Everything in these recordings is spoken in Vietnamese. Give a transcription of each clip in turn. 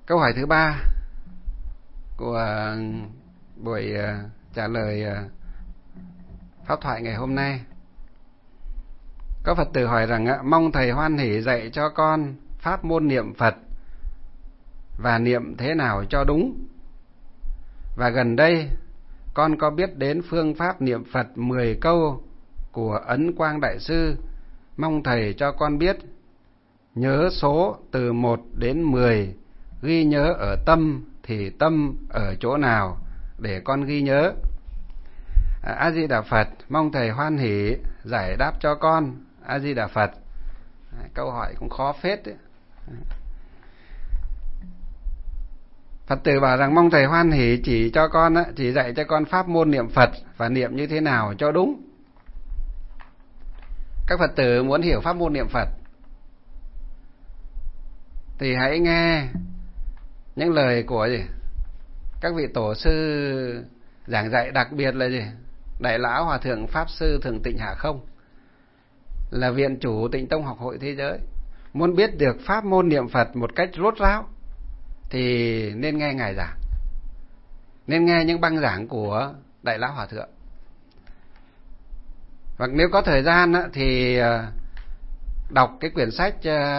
Câu hỏi thứ 3 của buổi trả lời pháp thoại ngày hôm nay. Có Phật tử hỏi rằng mong thầy hoan hỷ dạy cho con pháp môn niệm Phật và niệm thế nào cho đúng. Và gần đây con có biết đến phương pháp niệm Phật 10 câu của Ấn Quang Đại Sư, mong thầy cho con biết nhớ số từ 1 đến 10, ghi nhớ ở tâm thì tâm ở chỗ nào để con ghi nhớ. A Di Đà Phật, mong thầy hoan hỷ giải đáp cho con. A Di Đà Phật. Câu hỏi cũng khó phết đấy. Phật tử bảo rằng mong thầy hoan hỷ chỉ dạy cho con pháp môn niệm Phật và niệm như thế nào cho đúng. Các Phật tử muốn hiểu pháp môn niệm Phật thì hãy nghe những lời của các vị tổ sư giảng dạy, đặc biệt là Đại lão Hòa thượng Pháp sư Thường Tịnh Hạ Không, là viện chủ Tịnh Tông Học hội thế giới. Muốn biết được pháp môn niệm Phật một cách rốt ráo thì nên nghe ngài giảng, nên nghe những băng giảng của Đại lão Hòa thượng. Hoặc nếu có thời gian thì đọc cái quyển sách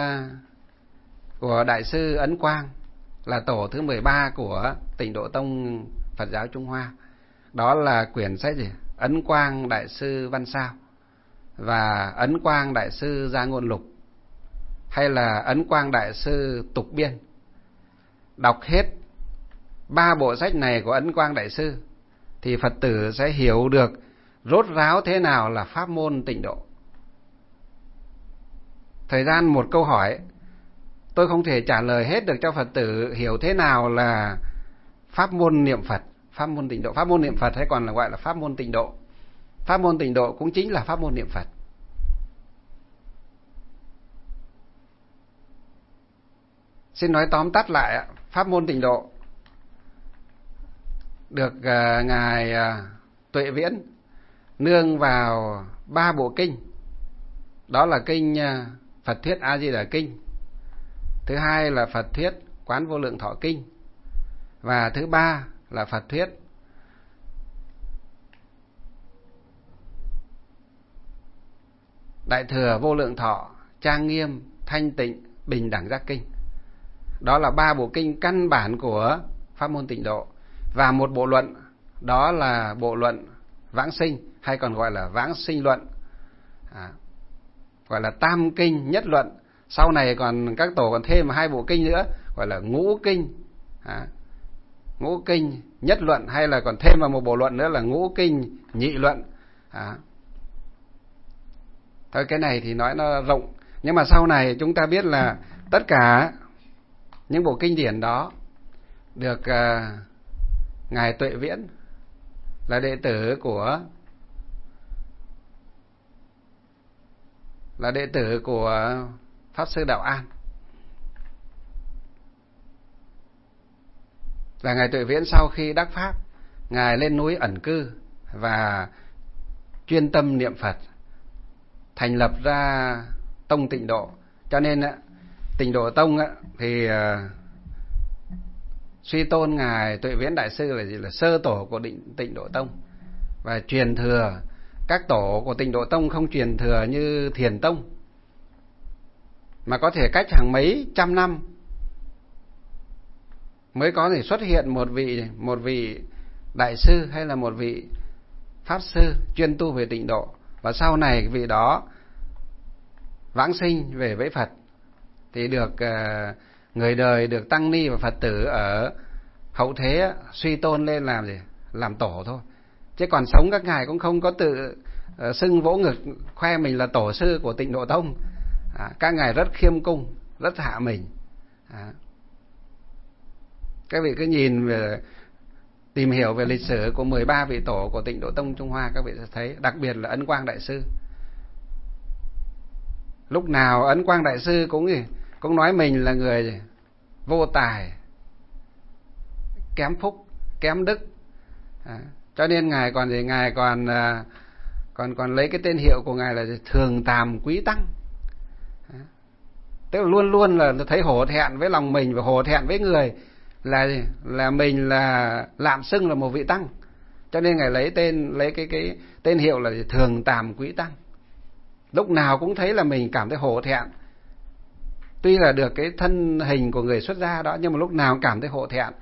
của Đại sư Ấn Quang, là tổ thứ 13 của Tịnh Độ Tông Phật giáo Trung Hoa. Đó là quyển sách Ấn Quang Đại sư Văn Sao và Ấn Quang Đại sư Gia Ngôn Lục, hay là Ấn Quang Đại sư Tục Biên. Đọc hết 3 bộ sách này của Ấn Quang Đại sư thì Phật tử sẽ hiểu được rốt ráo thế nào là pháp môn tịnh độ. Thời gian một câu hỏi, tôi không thể trả lời hết được cho Phật tử hiểu thế nào là pháp môn niệm Phật, pháp môn tịnh độ. Pháp môn niệm Phật hay còn là gọi là pháp môn tịnh độ. Pháp môn tịnh độ cũng chính là pháp môn niệm Phật. Xin nói tóm tắt lại, pháp môn tịnh độ được ngài Tuệ Viễn nương vào 3 bộ kinh. Đó là kinh Phật Thuyết A Di Đà Kinh, thứ hai là Phật Thuyết Quán Vô Lượng Thọ Kinh, và thứ ba là Phật Thuyết Đại Thừa Vô Lượng Thọ Trang Nghiêm Thanh Tịnh Bình Đẳng Giác Kinh. Đó là 3 bộ kinh căn bản của pháp môn tịnh độ. Và một bộ luận, đó là bộ luận Vãng Sinh, hay còn gọi là Vãng Sinh Luận, gọi là Tam Kinh Nhất Luận. Sau này còn các tổ còn thêm 2 bộ kinh nữa, gọi là Ngũ Kinh, Ngũ Kinh Nhất Luận, hay là còn thêm vào một bộ luận nữa là Ngũ Kinh Nhị Luận. Thôi cái này thì nói nó rộng, nhưng mà sau này chúng ta biết là tất cả những bộ kinh điển đó được ngài Tuệ Viễn, là đệ tử của Pháp sư Đạo An. Và ngài Tuệ Viễn sau khi đắc pháp, ngài lên núi ẩn cư và chuyên tâm niệm Phật, thành lập ra tông Tịnh Độ. Cho nên Tịnh Độ Tông thì suy tôn ngài Tuệ Viễn Đại sư là sơ tổ của Tịnh Độ Tông. Và truyền thừa, các tổ của Tịnh Độ Tông không truyền thừa như Thiền Tông, mà có thể cách hàng mấy trăm năm mới có thể xuất hiện một vị đại sư hay là một vị pháp sư chuyên tu về tịnh độ. Và sau này vị đó vãng sinh về với Phật thì được người đời, được tăng ni và Phật tử ở hậu thế suy tôn lên làm tổ thôi. Chứ còn sống các ngài cũng không có tự xưng vỗ ngực khoe mình là tổ sư của Tịnh Độ Tông. Các ngài rất khiêm cung, rất hạ mình. Các vị cứ nhìn về, tìm hiểu về lịch sử của 13 vị tổ của Tịnh Độ Tông Trung Hoa, các vị sẽ thấy, đặc biệt là Ấn Quang Đại sư. Lúc nào Ấn Quang Đại sư cũng nói mình là người vô tài, kém phúc, kém đức. Cho nên ngài còn lấy cái tên hiệu của ngài là Thường Tàm Quý Tăng. Tức là luôn luôn là thấy hổ thẹn với lòng mình và hổ thẹn với người, là mình là lạm xưng là một vị tăng. Cho nên ngài lấy cái tên hiệu là Thường Tàm Quý Tăng. Lúc nào cũng thấy là mình cảm thấy hổ thẹn. Tuy là được cái thân hình của người xuất gia đó, nhưng mà lúc nào cũng cảm thấy hổ thẹn.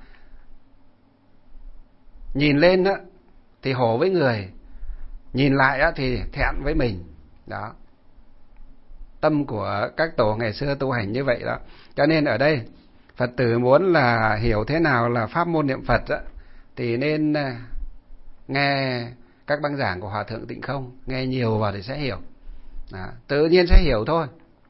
Nhìn lên đó thì hổ với người, nhìn lại đó thì thẹn với mình. Đó. Tâm của các tổ ngày xưa tu hành như vậy đó. Cho nên ở đây Phật tử muốn là hiểu thế nào là pháp môn niệm Phật đó, thì nên nghe các băng giảng của Hòa Thượng Tịnh Không, nghe nhiều vào thì sẽ hiểu. Đó, tự nhiên sẽ hiểu thôi.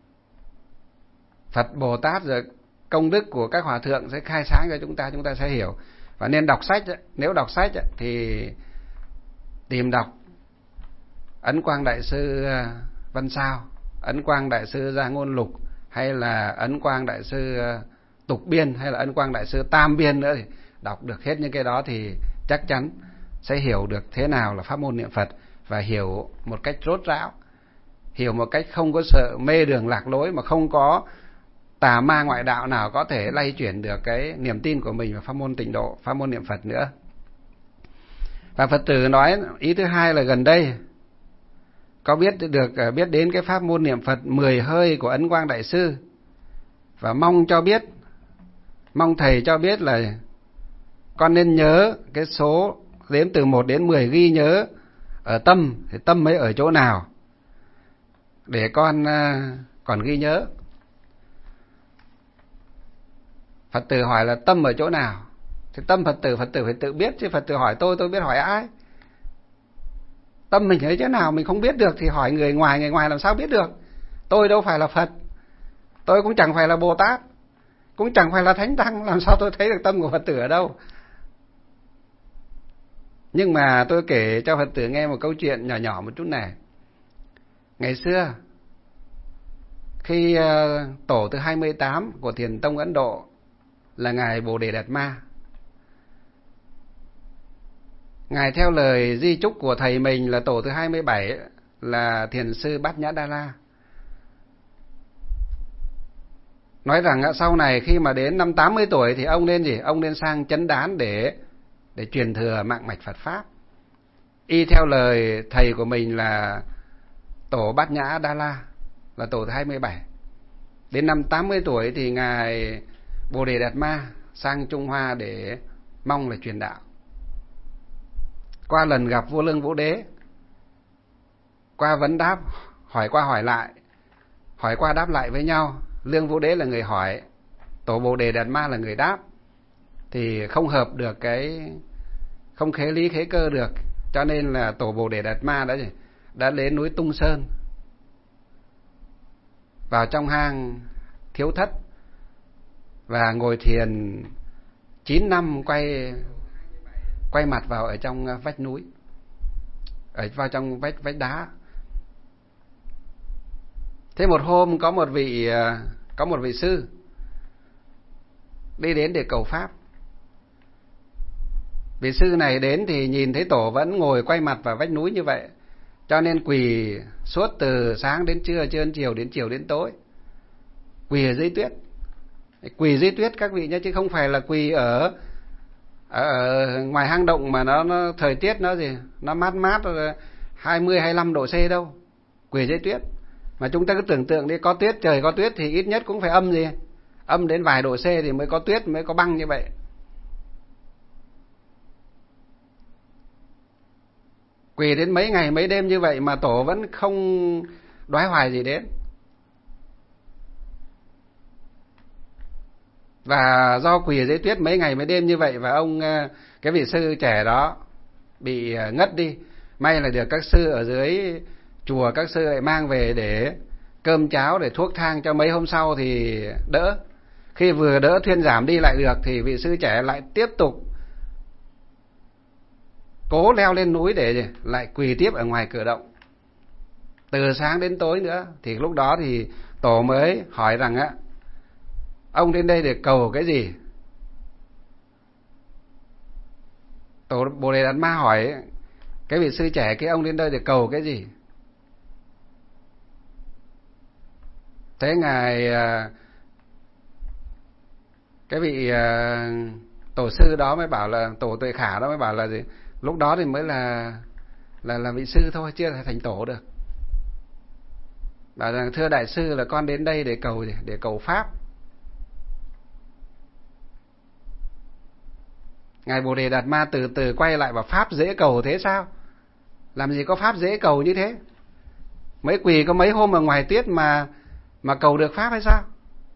Phật Bồ Tát rồi công đức của các hòa thượng sẽ khai sáng cho chúng ta sẽ hiểu. Và nên đọc sách, nếu đọc sách thì tìm đọc Ấn Quang Đại Sư Văn Sao, Ấn Quang Đại Sư Gia Ngôn Lục, hay là Ấn Quang Đại Sư Tục Biên, hay là Ấn Quang Đại Sư Tam Biên nữa, thì đọc được hết những cái đó thì chắc chắn sẽ hiểu được thế nào là pháp môn niệm Phật, và hiểu một cách rốt ráo, hiểu một cách không có sợ mê đường lạc lối, mà không có tà ma ngoại đạo nào có thể lay chuyển được cái niềm tin của mình vào pháp môn tịnh độ, pháp môn niệm Phật nữa. Và Phật tử nói ý thứ hai là gần đây có biết đến cái pháp môn niệm Phật 10 hơi của Ấn Quang Đại Sư, và mong thầy cho biết là con nên nhớ cái số đếm từ 1 đến 10, ghi nhớ ở tâm, thì tâm ấy ở chỗ nào để con còn ghi nhớ. Phật tử hỏi là tâm ở chỗ nào, thì tâm Phật tử phải tự biết, chứ Phật tử hỏi tôi biết hỏi ai? Tâm mình ở chỗ nào mình không biết được thì hỏi người ngoài làm sao biết được? Tôi đâu phải là Phật, tôi cũng chẳng phải là Bồ Tát, cũng chẳng phải là Thánh Tăng, làm sao tôi thấy được tâm của Phật tử ở đâu? Nhưng mà tôi kể cho Phật tử nghe một câu chuyện nhỏ một chút này. Ngày xưa khi tổ thứ 28 của Thiền Tông Ấn Độ là ngài Bồ Đề Đạt Ma, ngài theo lời di chúc của thầy mình là tổ thứ 27 là Thiền sư Bát Nhã Đa La, nói rằng sau này khi mà đến năm 80 tuổi thì ông nên gì? Ông nên sang Chấn Đán để truyền thừa mạng mạch Phật pháp, y theo lời thầy của mình là tổ Bát Nhã Đa La, là tổ thứ 27. Đến năm 80 tuổi thì ngài Bồ Đề Đạt Ma sang Trung Hoa để mong là truyền đạo. Qua lần gặp vua Lương Vũ Đế, qua vấn đáp, hỏi qua hỏi lại, hỏi qua đáp lại với nhau, Lương Vũ Đế là người hỏi, tổ Bồ Đề Đạt Ma là người đáp, thì không hợp được không khế lý khế cơ được, cho nên là tổ Bồ Đề Đạt Ma đã đến núi Tung Sơn, vào trong hang Thiếu Thất và ngồi thiền 9 năm, quay mặt vào ở trong vách núi, vào trong vách đá. Thế một hôm có một vị sư đi đến để cầu pháp. Vị sư này đến thì nhìn thấy tổ vẫn ngồi quay mặt vào vách núi như vậy, cho nên quỳ suốt từ sáng đến trưa, trưa đến chiều, đến chiều đến tối, quỳ ở dưới tuyết. Quỳ dưới tuyết các vị nhé, chứ không phải là quỳ ở ngoài hang động mà nó thời tiết nó mát 20-25 độ C đâu. Quỳ dưới tuyết. Mà chúng ta cứ tưởng tượng đi, có tuyết, trời có tuyết thì ít nhất cũng phải âm đến vài độ C thì mới có tuyết, mới có băng như vậy. Quỳ đến mấy ngày mấy đêm như vậy mà tổ vẫn không đoái hoài gì đến. Và do quỳ dưới tuyết mấy ngày mấy đêm như vậy, và cái vị sư trẻ đó bị ngất đi. May là được các sư ở dưới chùa, các sư lại mang về để cơm cháo, để thuốc thang cho mấy hôm sau thì đỡ. Khi vừa đỡ thuyên giảm đi lại được thì vị sư trẻ lại tiếp tục cố leo lên núi để lại quỳ tiếp ở ngoài cửa động từ sáng đến tối nữa. Thì lúc đó thì tổ mới hỏi rằng ông đến đây để cầu cái gì? Tổ Bồ Đề Đạt Ma hỏi cái vị sư trẻ kia, ông đến đây để cầu cái gì? Thế ngài cái vị tổ sư đó mới bảo là, tổ Tuệ Khả đó mới bảo là gì? Lúc đó thì mới là vị sư thôi, chưa thể thành tổ được. Bảo rằng thưa đại sư, là con đến đây để cầu gì? Để cầu pháp. Ngài Bồ Đề Đạt Ma từ từ quay lại bảo pháp dễ cầu thế sao? Làm gì có pháp dễ cầu như thế? Mới quỳ có mấy hôm ở ngoài tuyết mà cầu được pháp hay sao?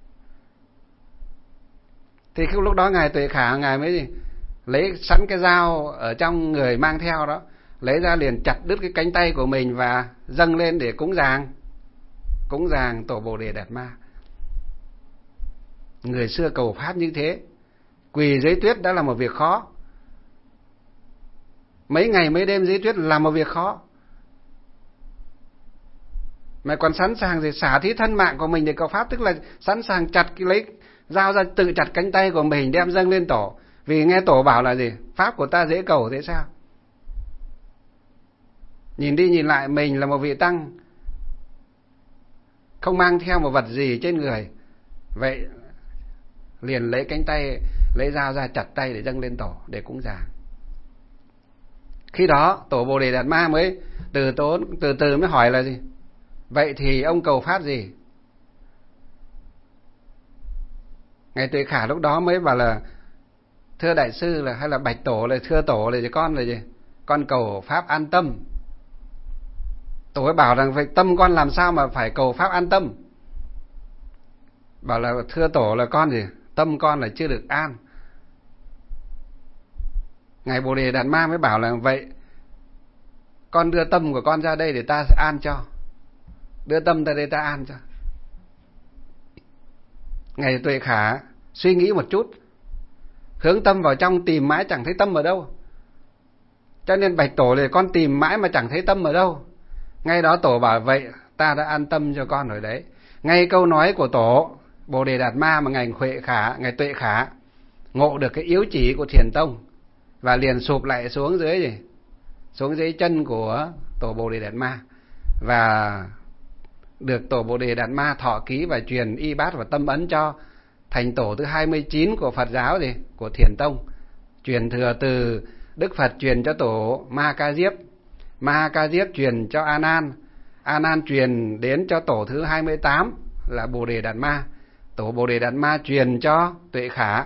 Thì lúc đó ngài Tuệ Khả ngài mới gì? Lấy sẵn cái dao ở trong người mang theo đó, lấy ra liền chặt đứt cái cánh tay của mình và dâng lên để cúng dường tổ Bồ Đề Đạt Ma. Người xưa cầu pháp như thế, quỳ dưới tuyết đã là một việc khó, mấy ngày mấy đêm dưới tuyết là một việc khó, mà còn sẵn sàng để xả thí thân mạng của mình để cầu pháp, tức là sẵn sàng lấy dao ra tự chặt cánh tay của mình đem dâng lên tổ, vì nghe tổ bảo là gì? Pháp của ta dễ cầu thế sao? Nhìn đi nhìn lại mình là một vị tăng không mang theo một vật gì trên người, vậy liền lấy cánh tay, lấy dao ra chặt tay để dâng lên tổ để cúng dường. Khi đó tổ Bồ Đề Đạt Ma mới từ từ mới hỏi là gì? Vậy thì ông cầu pháp gì? Ngài Tuệ Khả lúc đó mới bảo là, thưa đại sư, là hay là bạch tổ, là thưa tổ, là con là gì? Con cầu pháp an tâm. Tổ ấy bảo rằng vậy tâm con làm sao mà phải cầu pháp an tâm? Bảo là thưa tổ, là con gì? Tâm con là chưa được an. Ngài Bồ Đề Đạt Ma mới bảo là, vậy con đưa tâm của con ra đây để ta an cho. Đưa tâm ra đây ta an cho. Ngài Tuệ Khả suy nghĩ một chút, hướng tâm vào trong tìm mãi chẳng thấy tâm ở đâu, cho nên bạch tổ thì con tìm mãi mà chẳng thấy tâm ở đâu. Ngay đó tổ bảo, vậy ta đã an tâm cho con rồi đấy. Ngay câu nói của tổ Bồ Đề Đạt Ma mà ngài Tuệ Khả ngộ được cái yếu chỉ của Thiền Tông, và liền sụp lại xuống dưới gì? Xuống dưới chân của tổ Bồ Đề Đạt Ma, và được tổ Bồ Đề Đạt Ma thọ ký và truyền y bát và tâm ấn cho, thành tổ thứ 29 của Phật giáo gì? Của Thiền Tông. Truyền thừa từ Đức Phật truyền cho tổ Ma Ca Diếp, Ma Ca Diếp truyền cho A Nan, A Nan truyền đến cho tổ thứ 28 là Bồ Đề Đạt Ma, tổ Bồ Đề Đạt Ma truyền cho Tuệ Khả,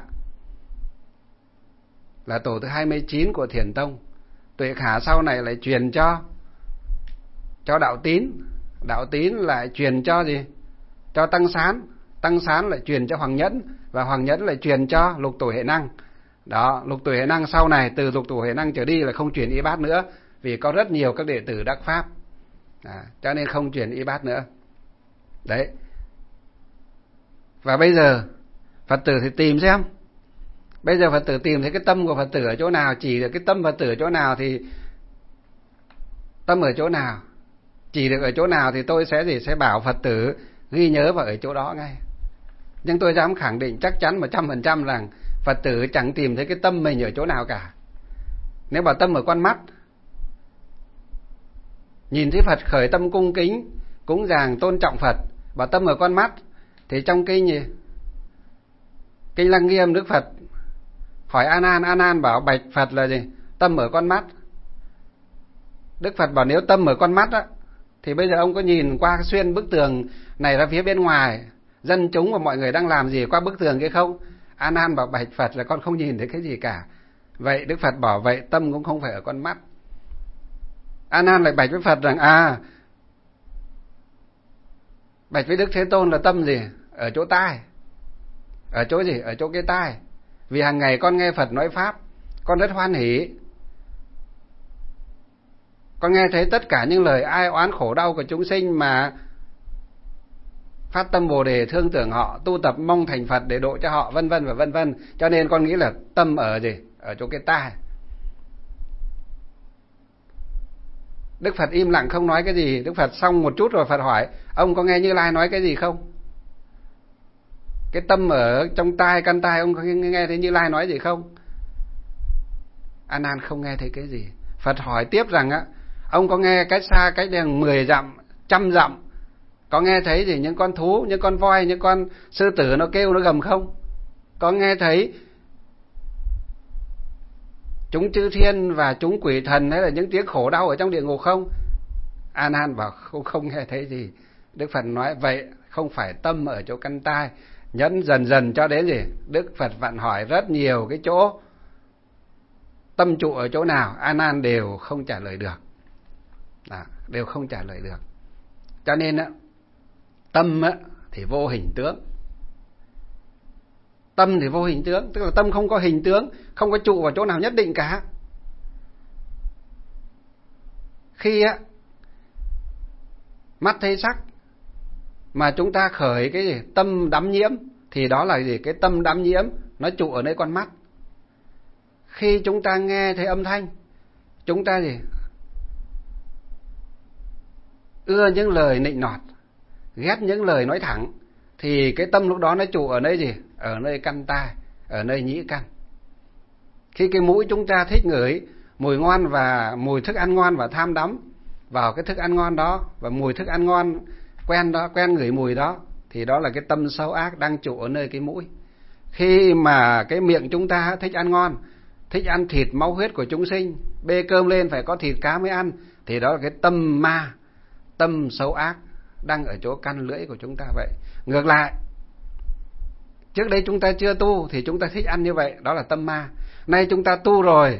là tổ thứ 29 của Thiền Tông. Tuệ Khả sau này lại truyền cho Đạo Tín, Đạo Tín lại truyền cho gì? Cho Tăng Sán, Tăng Sán lại truyền cho Hoàng Nhẫn, và Hoàng Nhẫn lại truyền cho Lục Tổ Huệ Năng. Đó, Lục Tổ Huệ Năng sau này từ Lục Tổ Huệ Năng trở đi là không truyền y bát nữa, vì có rất nhiều các đệ tử đắc pháp, cho nên không truyền y bát nữa. Đấy. Và bây giờ Phật tử thì tìm xem, bây giờ Phật tử tìm thấy cái tâm của Phật tử ở chỗ nào, chỉ được cái tâm Phật tử ở chỗ nào thì tâm ở chỗ nào, chỉ được ở chỗ nào thì tôi sẽ bảo Phật tử ghi nhớ vào ở chỗ đó ngay. Nhưng tôi dám khẳng định chắc chắn 100% rằng Phật tử chẳng tìm thấy cái tâm mình ở chỗ nào cả. Nếu bảo tâm ở con mắt, nhìn thấy Phật khởi tâm cung kính, cúng dường tôn trọng Phật, bảo tâm ở con mắt, thì trong kinh gì? Kinh Lăng Nghiêm Đức Phật hỏi A Nan, A Nan bảo bạch Phật là gì? Tâm ở con mắt. Đức Phật bảo nếu tâm ở con mắt á, thì bây giờ ông có nhìn qua xuyên bức tường này ra phía bên ngoài, dân chúng và mọi người đang làm gì qua bức tường kia không? A Nan bảo bạch Phật là con không nhìn thấy cái gì cả. Vậy Đức Phật bảo vậy tâm cũng không phải ở con mắt. A Nan lại bạch với Phật rằng bạch với Đức Thế Tôn là tâm gì? Ở chỗ tai. Ở chỗ gì? Ở chỗ cái tai. Vì hàng ngày con nghe Phật nói pháp, con rất hoan hỷ. Con nghe thấy tất cả những lời ai oán khổ đau của chúng sinh mà phát tâm Bồ Đề thương tưởng họ, tu tập mong thành Phật để độ cho họ, vân vân và vân vân. Cho nên con nghĩ là tâm ở gì? Ở chỗ cái tai. Đức Phật im lặng không nói cái gì. Đức Phật xong một chút rồi Phật hỏi, ông có nghe Như Lai nói cái gì không? Cái tâm ở trong tai, căn tai, ông có nghe thấy Như Lai nói gì không? A Nan không nghe thấy cái gì. Phật hỏi tiếp rằng ông có nghe cách xa, cách đằng 10 dặm, 100 dặm Có nghe thấy gì những con thú, những con voi, những con sư tử nó kêu nó gầm không? Có nghe thấy chúng chư thiên và chúng quỷ thần hay là những tiếng khổ đau ở trong địa ngục không? A Nan bảo không nghe thấy gì. Đức Phật nói vậy không phải tâm ở chỗ căn tai. Nhẫn dần dần cho đến gì? Đức Phật vặn hỏi rất nhiều cái chỗ tâm trụ ở chỗ nào, A Nan đều không trả lời được. Đều không trả lời được. Cho nên tâm thì vô hình tướng. Tâm thì vô hình tướng, tức là tâm không có hình tướng, không có trụ vào chỗ nào nhất định cả. Khi mắt thấy sắc mà chúng ta khởi cái gì? Tâm đắm nhiễm, thì đó là gì? Cái tâm đắm nhiễm nó trụ ở nơi con mắt. Khi chúng ta nghe thấy âm thanh, chúng ta gì? Ưa những lời nịnh nọt, ghét những lời nói thẳng, thì cái tâm lúc đó nó trụ ở nơi gì? Ở nơi căn tai, ở nơi nhĩ căn. Khi cái mũi chúng ta thích ngửi mùi ngon và mùi thức ăn ngon và tham đắm vào cái thức ăn ngon đó, và mùi thức ăn ngon quen đó, quen ngửi mùi đó, thì đó là cái tâm xấu ác đang trụ ở nơi cái mũi. Khi mà cái miệng chúng ta thích ăn ngon, thích ăn thịt máu huyết của chúng sinh, bê cơm lên phải có thịt cá mới ăn, thì đó là cái tâm ma, tâm xấu ác đang ở chỗ căn lưỡi của chúng ta vậy. Ngược lại, trước đây chúng ta chưa tu thì chúng ta thích ăn như vậy, đó là tâm ma. Nay chúng ta tu rồi,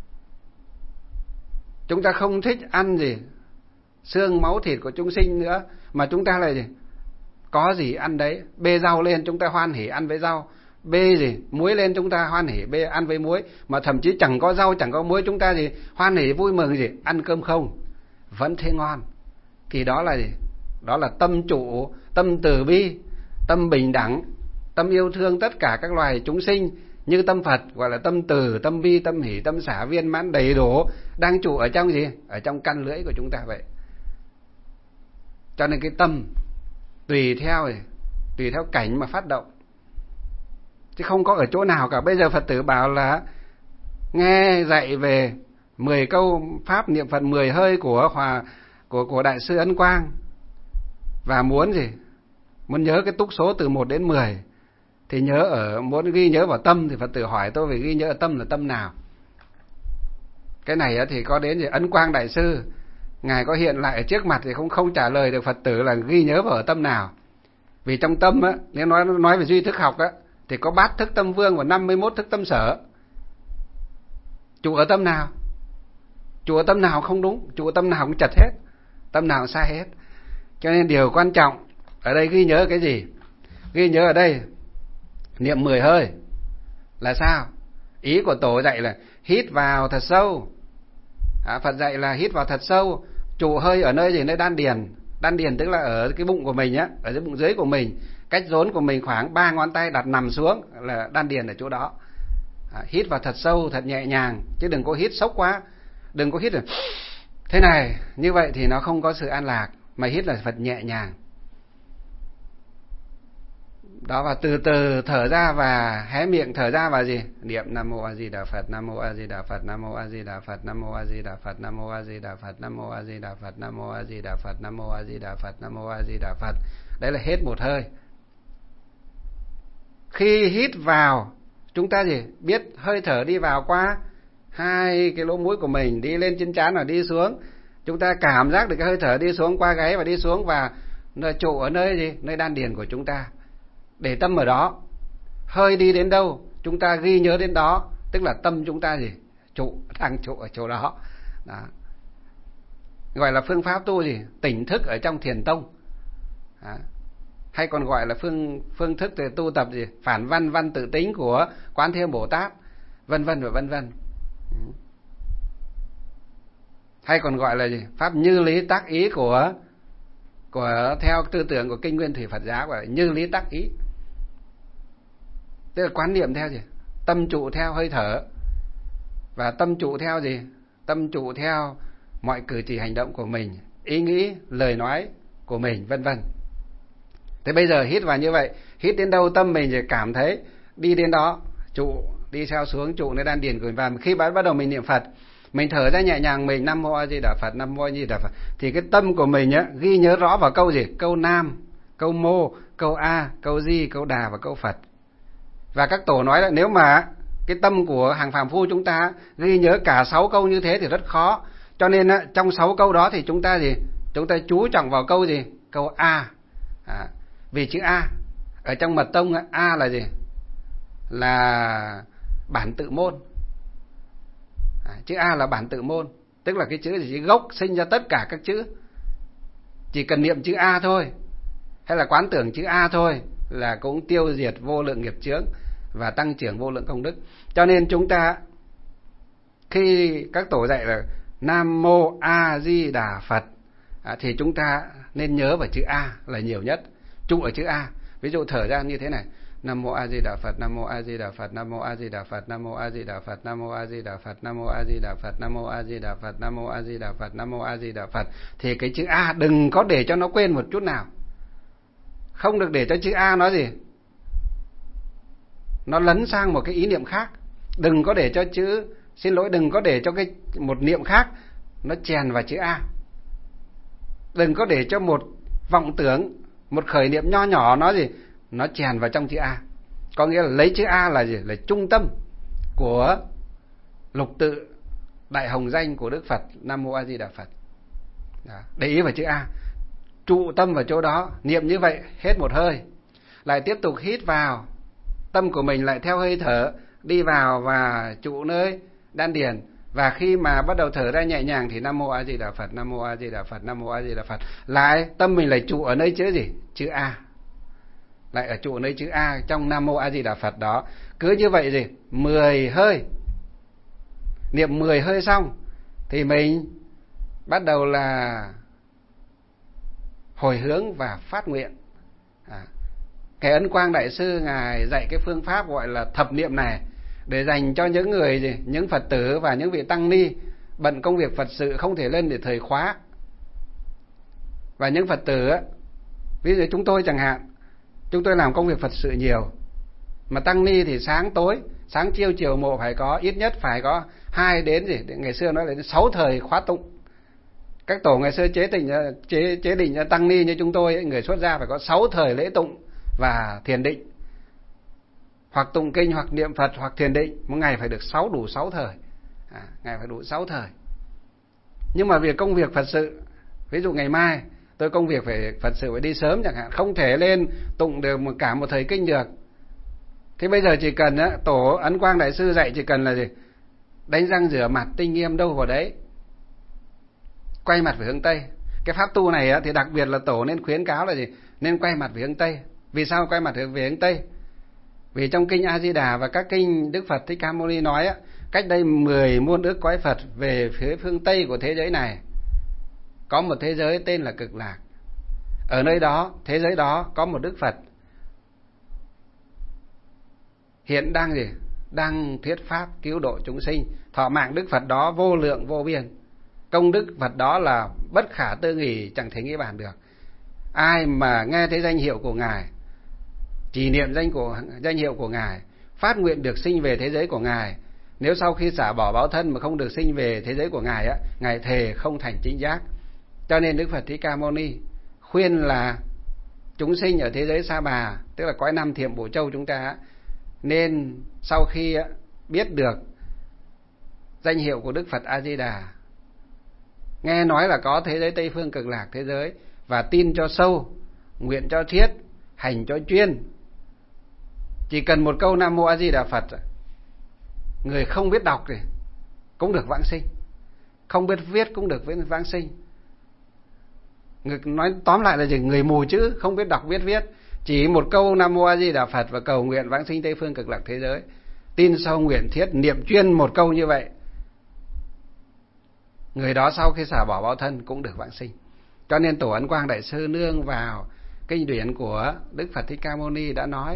chúng ta không thích ăn gì xương máu thịt của chúng sinh nữa, mà chúng ta lại gì? Có gì ăn đấy. Bê rau lên chúng ta hoan hỉ ăn với rau, bê gì muối lên chúng ta hoan hỉ bê ăn với muối, mà thậm chí chẳng có rau chẳng có muối chúng ta gì hoan hỉ vui mừng gì ăn cơm không vẫn thấy ngon. Thì đó là gì? Đó là tâm trụ, tâm từ bi, tâm bình đẳng, tâm yêu thương tất cả các loài chúng sinh, như tâm Phật gọi là tâm từ, tâm bi, tâm hỷ, tâm xả viên mãn đầy đủ, đang trụ ở trong gì? Ở trong căn lưỡi của chúng ta vậy. Cho nên cái tâm tùy theo cảnh mà phát động, chứ không có ở chỗ nào cả. Bây giờ Phật tử bảo là nghe dạy về 10 câu pháp niệm Phật 10 hơi của Đại sư Ấn Quang, và muốn gì? Muốn nhớ cái túc số từ 1 đến 10, thì muốn ghi nhớ vào tâm, thì Phật tử hỏi tôi về ghi nhớ ở tâm là tâm nào. Cái này thì có đến gì Ấn Quang Đại sư, ngài có hiện lại ở trước mặt thì không trả lời được Phật tử là ghi nhớ vào ở tâm nào. Vì trong tâm nếu nói về duy thức học thì có bát thức tâm vương và 51 thức tâm sở. Trụ ở tâm nào? Trụ ở tâm nào không đúng, trụ ở tâm nào cũng chật hết, tâm nào cũng sai hết. Cho nên điều quan trọng ở đây ghi nhớ cái gì? Ghi nhớ ở đây niệm 10 hơi là sao? Ý của tổ dạy là hít vào thật sâu. Phật dạy là hít vào thật sâu, trụ hơi ở nơi gì? Nơi đan điền. Đan điền tức là ở cái bụng của mình ở cái bụng dưới của mình, cách rốn của mình khoảng 3 ngón tay đặt nằm xuống là đan điền ở chỗ đó. Hít vào thật sâu, thật nhẹ nhàng, chứ đừng có hít sốc quá. Đừng có hít rồi thế này, như vậy thì nó không có sự an lạc. Mà hít là Phật nhẹ nhàng. Đó, và từ từ thở ra và hé miệng thở ra và gì? Niệm Nam Mô A Di Đà Phật, Nam Mô A Di Đà Phật, Nam Mô A Di Đà Phật, Nam Mô A Di Đà Phật, Nam Mô A Di Đà Phật, Nam Mô A Di Đà Phật, Nam Mô A Di Đà Phật, Nam Mô A Di Đà Phật, Nam Mô A Di Đà Phật. Đấy là hết một hơi. Khi hít vào, chúng ta gì? Biết hơi thở đi vào qua 2 cái lỗ mũi của mình, đi lên trên trán và đi xuống. Chúng ta cảm giác được cái hơi thở đi xuống qua gáy và đi xuống, và nó trụ ở nơi gì? Nơi đan điền của chúng ta. Để tâm ở đó. Hơi đi đến đâu chúng ta ghi nhớ đến đó, tức là tâm chúng ta gì? Đang trụ ở chỗ đó. Đó. Gọi là phương pháp tu gì? Tỉnh thức ở trong thiền tông. Đó. Hay còn gọi là phương thức để tu tập gì? Phản văn văn tự tính của Quán Thế Âm Bồ Tát, vân vân và vân vân. Hay còn gọi là gì? Pháp như lý tác ý của theo tư tưởng của kinh Nguyên Thủy Phật giáo, gọi là như lý tác ý. Tức là quán niệm theo gì? Tâm trụ theo hơi thở, và tâm trụ theo gì? Tâm trụ theo mọi cử chỉ hành động của mình, ý nghĩ, lời nói của mình, vân vân. Thế bây giờ hít vào như vậy, hít đến đâu tâm mình chỉ cảm thấy đi đến đó, trụ, đi theo xuống trụ nơi đan điền của mình. Và khi bắt đầu mình niệm Phật Mình thở ra nhẹ nhàng, mình Nam Mô A Di Đà Phật, Nam Mô A Di Đà Phật, thì cái tâm của mình á ghi nhớ rõ vào câu gì? Câu Nam, câu Mô, câu A, câu Di, câu Đà và câu Phật. Và các tổ nói là nếu mà cái tâm của hàng phàm phu chúng ta ghi nhớ cả 6 câu như thế thì rất khó. Cho nên á, trong 6 câu đó thì chúng ta gì? Chúng ta chú trọng vào câu gì? Câu A. Vì chữ A ở trong mật tông A là gì? Là bản tự môn. Chữ A là bản tự môn, tức là cái chữ gì? Chữ gốc sinh ra tất cả các chữ. Chỉ cần niệm chữ A thôi, hay là quán tưởng chữ A thôi là cũng tiêu diệt vô lượng nghiệp chướng và tăng trưởng vô lượng công đức. Cho nên chúng ta khi các tổ dạy là Nam Mô A Di Đà Phật thì chúng ta nên nhớ vào chữ A là nhiều nhất, trụ ở chữ A. Ví dụ thở ra như thế này: Nam Mô A Di Đà Phật, Nam Mô A Di Đà Phật, Nam Mô A Di Đà Phật, Nam Mô A Di Đà Phật, Nam Mô A Di Đà Phật, Nam Mô A Di Đà Phật, Nam Mô A Di Đà Phật, Nam Mô A Di Đà Phật, Nam Mô A Di Đà Phật. Thì cái chữ A đừng có để cho nó quên một chút nào. Không được để cho chữ A nó gì? Nó lấn sang một cái ý niệm khác. Đừng có để cho chữ, xin lỗi, đừng có để cho cái một niệm khác nó chèn vào chữ A. Đừng có để cho một vọng tưởng, một khởi niệm nho nhỏ nó gì? Nó chèn vào trong chữ A. Có nghĩa là lấy chữ A là gì? Là trung tâm của lục tự đại hồng danh của Đức Phật Nam Mô A Di Đà Phật. Để ý vào chữ A, trụ tâm vào chỗ đó, niệm như vậy hết một hơi, lại tiếp tục hít vào, tâm của mình lại theo hơi thở đi vào và trụ nơi đan điền. Và khi mà bắt đầu thở ra nhẹ nhàng thì Nam Mô A Di Đà Phật, Nam Mô A Di Đà Phật, Nam Mô A Di Đà Phật. Lại tâm mình lại trụ ở nơi chữ gì? Chữ A. Lại ở trụ nơi chữ A trong Nam Mô A Di Đà Phật đó. Cứ như vậy gì? 10 hơi. Niệm 10 hơi xong thì mình bắt đầu là hồi hướng và phát nguyện. Cái Ấn Quang Đại Sư Ngài dạy cái phương pháp gọi là thập niệm này để dành cho những người gì? Những Phật tử và những vị tăng ni bận công việc Phật sự không thể lên để thời khóa. Và những Phật tử ví dụ chúng tôi chẳng hạn, chúng tôi làm công việc Phật sự nhiều, mà tăng ni thì sáng tối, sáng chiều chiều mộ phải có, ít nhất phải có 2 đến gì? Ngày xưa nói là 6 thời khóa tụng. Các tổ ngày xưa chế định cho tăng ni như chúng tôi, người xuất gia phải có 6 thời lễ tụng và thiền định. Hoặc tụng kinh, hoặc niệm Phật, hoặc thiền định. Một ngày phải được đủ 6 thời. Ngày phải đủ 6 thời. Nhưng mà việc công việc Phật sự, ví dụ ngày mai tôi công việc phải Phật sự phải đi sớm chẳng hạn, không thể lên tụng được cả một thời kinh được. Thế bây giờ chỉ cần tổ Ấn Quang Đại Sư dạy chỉ cần là gì? Đánh răng rửa mặt, tinh nghiêm đâu vào đấy, quay mặt về hướng Tây. Cái pháp tu này thì đặc biệt là tổ nên khuyến cáo là gì? Nên quay mặt về hướng Tây. Vì sao quay mặt về hướng Tây? Vì trong kinh A Di Đà và các kinh Đức Phật Thích Ca Mâu Ni nói cách đây 10 muôn ức cõi Phật về phía phương Tây của thế giới này có một thế giới tên là Cực Lạc. Ở nơi đó, thế giới đó có một Đức Phật hiện đang gì? Đang thuyết pháp cứu độ chúng sinh. Thọ mạng Đức Phật đó vô lượng vô biên. Công đức Phật đó là bất khả tư nghì, chẳng thể nghĩ bàn được. Ai mà nghe thấy danh hiệu của Ngài, trì niệm danh hiệu của Ngài, phát nguyện được sinh về thế giới của Ngài, nếu sau khi xả bỏ báo thân mà không được sinh về thế giới của Ngài Ngài thề không thành chính giác. Cho nên Đức Phật Thích Ca Mâu Ni khuyên là chúng sinh ở thế giới Sa Bà, tức là cõi Nam Thiểm Bộ Châu chúng ta, nên sau khi biết được danh hiệu của Đức Phật A Di Đà, nghe nói là có thế giới Tây Phương Cực Lạc thế giới, và tin cho sâu, nguyện cho thiết, hành cho chuyên. Chỉ cần một câu Nam Mô A Di Đà Phật, người không biết đọc thì cũng được vãng sinh, không biết viết cũng được vãng sinh. Người nói tóm lại là gì? Người mù chữ, không biết đọc biết viết, chỉ một câu Nam Mô A Di Đà Phật và cầu nguyện vãng sinh Tây Phương Cực Lạc thế giới, tin sâu nguyện thiết, niệm chuyên một câu như vậy, người đó sau khi xả bỏ báo thân cũng được vãng sinh. Cho nên tổ Ấn Quang Đại Sư nương vào kinh điển của Đức Phật Thích Ca Mâu Ni đã nói,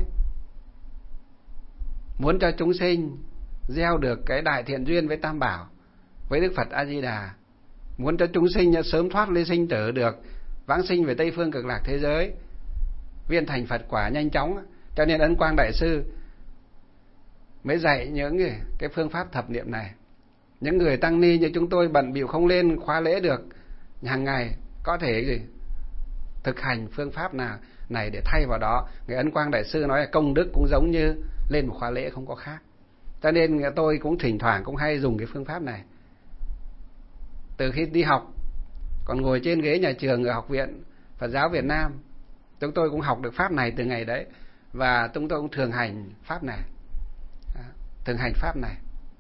muốn cho chúng sinh gieo được cái đại thiện duyên với Tam Bảo, với Đức Phật A Di Đà, muốn cho chúng sinh sớm thoát ly sinh tử, được vãng sinh về Tây Phương Cực Lạc thế giới, viên thành Phật quả nhanh chóng. Cho nên Ấn Quang Đại Sư mới dạy những cái phương pháp thập niệm này Những người tăng ni như chúng tôi bận bịu không lên khóa lễ được, hàng ngày có thể gì thực hành phương pháp nào này để thay vào đó. Ngài Ấn Quang Đại Sư nói là công đức cũng giống như lên một khóa lễ, không có khác. Cho nên tôi cũng thỉnh thoảng cũng hay dùng cái phương pháp này. Từ khi đi học, còn ngồi trên ghế nhà trường ở Học viện Phật giáo Việt Nam, chúng tôi cũng học được pháp này từ ngày đấy, và chúng tôi cũng thường hành pháp này. Thường hành pháp này.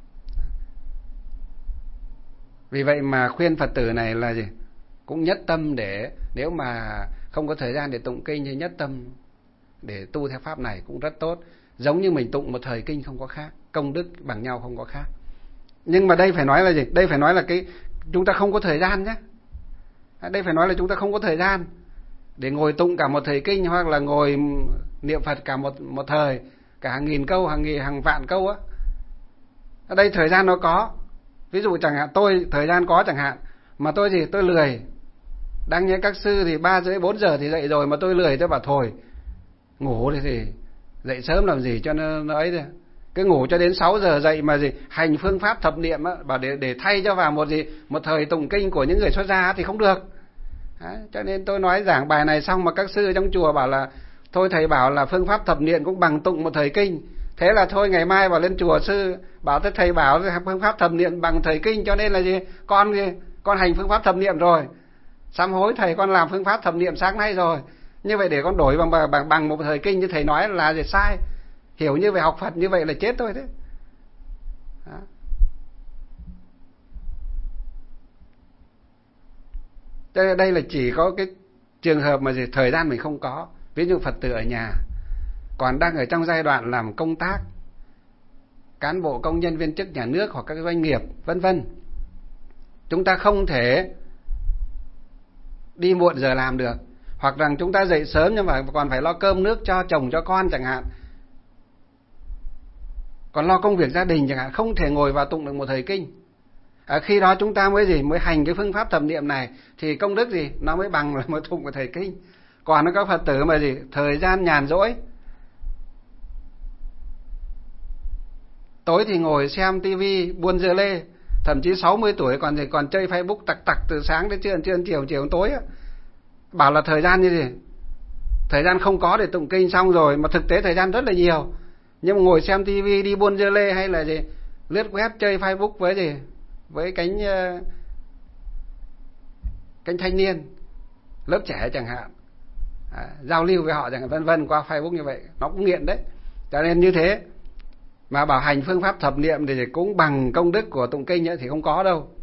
Vì vậy mà khuyên Phật tử này là gì? Cũng nhất tâm để, nếu mà không có thời gian để tụng kinh thì nhất tâm để tu theo pháp này cũng rất tốt. Giống như mình tụng một thời kinh không có khác, công đức bằng nhau không có khác. Nhưng mà đây phải nói là gì? Đây phải nói là chúng ta không có thời gian nhé. Đây phải nói là chúng ta không có thời gian để ngồi tụng cả một thời kinh, hoặc là ngồi niệm Phật cả một thời, cả hàng nghìn câu, hàng vạn câu á. Ở đây thời gian nó có. Ví dụ chẳng hạn tôi thời gian có chẳng hạn, mà tôi lười. Đang nghe các sư thì 3 rưỡi 4 giờ thì dậy rồi, mà tôi lười, tôi bảo thôi ngủ thì dậy sớm làm gì cho nó ấy thôi. Cứ ngủ cho đến 6 giờ dậy mà hành phương pháp thập niệm á, bảo để thay cho vào một thời tụng kinh của những người xuất gia thì không được. Đấy, cho nên tôi nói giảng bài này xong mà các sư trong chùa bảo là thôi thầy bảo là phương pháp thập niệm cũng bằng tụng một thời kinh. Thế là thôi ngày mai vào lên chùa sư bảo tới thầy bảo phương pháp thập niệm bằng thời kinh, cho nên là con hành phương pháp thập niệm rồi. Sám hối thầy con làm phương pháp thập niệm sáng nay rồi. Như vậy để con đổi bằng một thời kinh như thầy nói là sai. Hiểu như vậy học Phật như vậy là chết thôi đấy. Đó. Cho nên đây là chỉ có cái trường hợp mà thời gian mình không có. Ví dụ Phật tử ở nhà còn đang ở trong giai đoạn làm công tác, cán bộ công nhân viên chức nhà nước hoặc các doanh nghiệp vân vân, chúng ta không thể đi muộn giờ làm được, hoặc rằng chúng ta dậy sớm nhưng mà còn phải lo cơm nước cho chồng cho con chẳng hạn, còn lo công việc gia đình chẳng hạn, không thể ngồi vào tụng được một thời kinh. Khi đó chúng ta mới hành cái phương pháp thập niệm này thì công đức nó mới bằng là mới tụng một thời kinh. Còn nó có Phật tử mà thời gian nhàn rỗi, tối thì ngồi xem tivi buôn dưa lê, thậm chí 60 tuổi còn chơi Facebook tặc từ sáng đến chiều tối á. Bảo là thời gian thời gian không có để tụng kinh xong rồi, mà thực tế thời gian rất là nhiều. Nhưng mà ngồi xem tivi, đi buôn dưa lê hay là lướt web chơi Facebook với cánh thanh niên lớp trẻ chẳng hạn, giao lưu với họ chẳng hạn vân vân qua Facebook như vậy, nó cũng nghiện đấy. Cho nên như thế mà bảo hành phương pháp thập niệm thì cũng bằng công đức của tụng kinh ấy, thì không có đâu.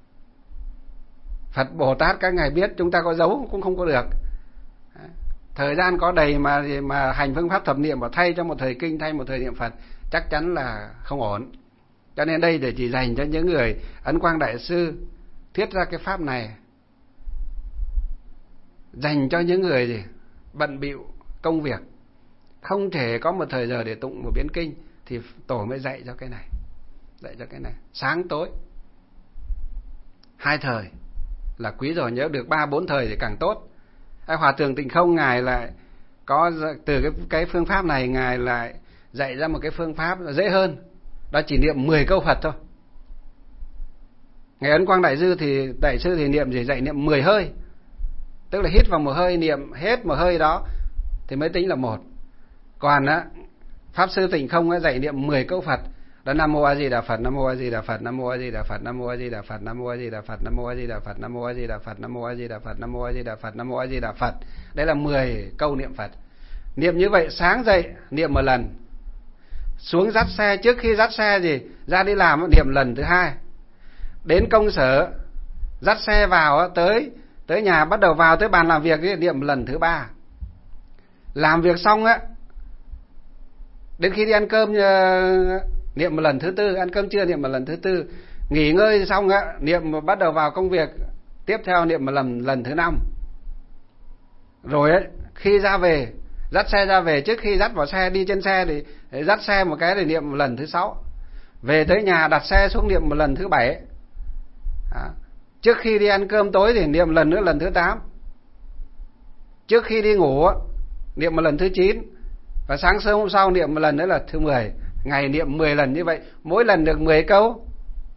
Phật Bồ Tát các ngài biết, chúng ta có giấu cũng không có được. Thời gian có đầy mà hành phương pháp thập niệm và thay cho một thời kinh, thay một thời niệm Phật chắc chắn là không ổn. Cho nên đây để chỉ dành cho những người Ấn Quang Đại Sư thiết ra cái pháp này, dành cho những người bận bịu công việc, không thể có một thời giờ để tụng một biến kinh, thì tổ mới dạy cho cái này, sáng tối 2 thời là quý rồi, nhớ được 3-4 thời thì càng tốt. Hòa thượng Tịnh Không ngài lại có từ cái phương pháp này, ngài lại dạy ra một cái phương pháp dễ hơn, đó chỉ niệm 10 câu Phật thôi. Ngài Ấn Quang Đại Sư thì niệm dạy niệm 10 hơi, tức là hít vào một hơi, niệm hết một hơi đó thì mới tính là một. Còn Pháp Sư Tịnh Không dạy niệm 10 câu Phật, đó Nam Mô A Di Đà Phật, Nam Mô A Di Đà Phật, Nam Mô A Di Đà Phật, Nam Mô A Di Đà Phật, Nam Mô A Di Đà Phật, Nam Mô A Di Đà Phật, Nam Mô A Di Đà Phật, Nam Mô A Di Đà Phật, Nam Mô A Di Đà Phật, Nam Mô A Di Đà Phật. Đây là 10 câu niệm Phật. Niệm như vậy sáng dậy niệm một lần, xuống dắt xe, trước khi dắt xe ra đi làm niệm lần thứ 2, đến công sở dắt xe vào tới nhà bắt đầu vào tới bàn làm việc niệm lần thứ 3. Làm việc xong đến khi đi ăn cơm niệm một lần thứ 4, ăn cơm trưa niệm một lần thứ 4, nghỉ ngơi xong niệm bắt đầu vào công việc tiếp theo niệm một lần thứ 5. Rồi khi ra về, dắt xe ra về, trước khi dắt vào xe, đi trên xe thì dắt xe một cái để niệm một lần thứ 6. Về tới nhà đặt xe xuống niệm một lần thứ 7. Trước khi đi ăn cơm tối thì niệm lần nữa lần thứ 8. Trước khi đi ngủ niệm một lần thứ 9. Và sáng sớm hôm sau niệm một lần nữa là thứ 10. Ngày niệm 10 lần như vậy, mỗi lần được 10 câu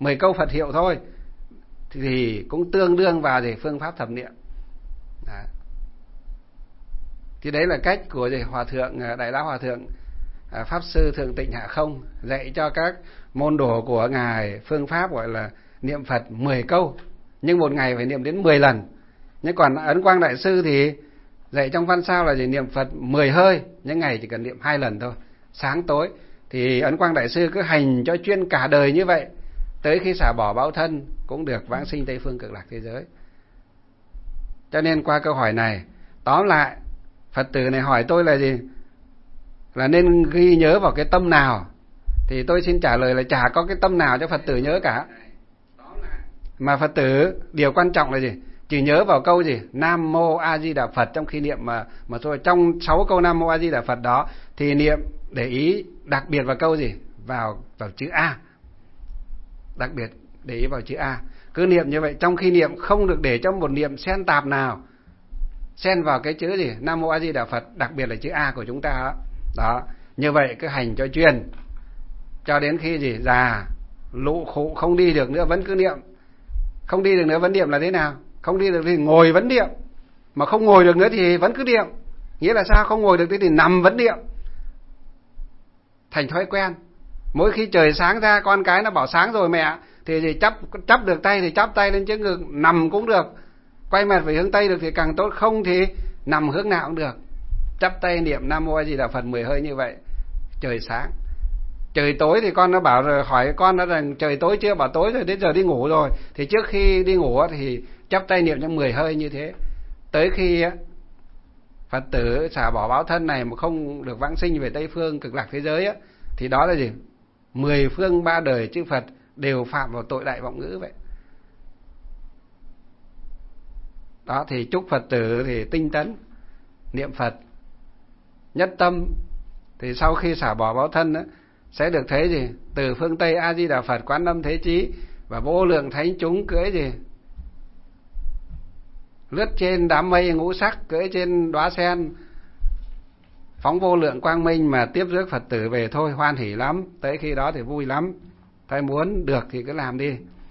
10 câu Phật hiệu thôi thì cũng tương đương vào gì phương pháp thập niệm. Đấy. Thì đấy là cách của gì Hòa thượng Đại Lão Hòa thượng Pháp sư Thượng Tịnh Hạ Không dạy cho các môn đồ của ngài phương pháp gọi là niệm Phật 10 câu, nhưng một ngày phải niệm đến 10 lần. Nhưng còn Ấn Quang Đại sư thì dạy trong văn sao là gì niệm Phật 10 hơi, những ngày chỉ cần niệm 2 lần thôi, sáng tối. Thì Ấn Quang Đại sư cứ hành cho chuyên cả đời như vậy, tới khi xả bỏ báo thân cũng được vãng sinh Tây phương Cực Lạc thế giới. Cho nên qua câu hỏi này, tóm lại Phật tử này hỏi tôi là gì? Là nên ghi nhớ vào cái tâm nào? Thì tôi xin trả lời là chả có cái tâm nào cho Phật tử nhớ cả. Mà Phật tử điều quan trọng là gì? Chỉ nhớ vào câu gì? Nam Mô A Di Đà Phật trong khi niệm mà thôi. Trong 6 câu Nam Mô A Di Đà Phật đó thì niệm để ý đặc biệt vào câu gì? Vào chữ A. Đặc biệt để ý vào chữ A. Cứ niệm như vậy, trong khi niệm không được để cho một niệm xen tạp nào xen vào cái chữ gì? Nam Mô A Di Đà Phật, đặc biệt là chữ A của chúng ta đó. Đó, như vậy cứ hành cho chuyên cho đến khi gì? Già lụ khụ không đi được nữa vẫn cứ niệm. Không đi được nữa vẫn niệm là thế nào? Không đi được thì ngồi vẫn niệm. Mà không ngồi được nữa thì vẫn cứ niệm. Nghĩa là sao? Không ngồi được thì nằm vẫn niệm. Thành thói quen. Mỗi khi trời sáng ra, con cái nó bảo sáng rồi mẹ, thì chắp được tay thì chắp tay lên trước ngực, nằm cũng được. Quay mặt về hướng Tây được thì càng tốt, không thì nằm hướng nào cũng được. Chắp tay niệm Nam Mô A Di Đà Phật 10 hơi như vậy. Trời sáng. Trời tối thì con nó bảo rồi, hỏi con nó rằng trời tối chưa, bảo tối rồi, đến giờ đi ngủ rồi. Thì trước khi đi ngủ thì chắp tay niệm cho 10 hơi như thế. Tới khi Phật tử xả bỏ báo thân này mà không được vãng sinh về Tây phương Cực Lạc thế giới á, thì đó là gì? 10 phương 3 đời chư Phật đều phạm vào tội đại vọng ngữ vậy. Đó thì chúc Phật tử thì tinh tấn niệm Phật nhất tâm, thì sau khi xả bỏ báo thân á, sẽ được thấy gì? Từ phương Tây A Di Đà Phật Quán Âm Thế Chí và vô lượng thánh chúng cưỡi gì? Lướt trên đám mây ngũ sắc, cưỡi trên đóa sen, phóng vô lượng quang minh mà tiếp rước Phật tử về thôi, hoan hỉ lắm. Tới khi đó thì vui lắm. Thôi muốn được thì cứ làm đi.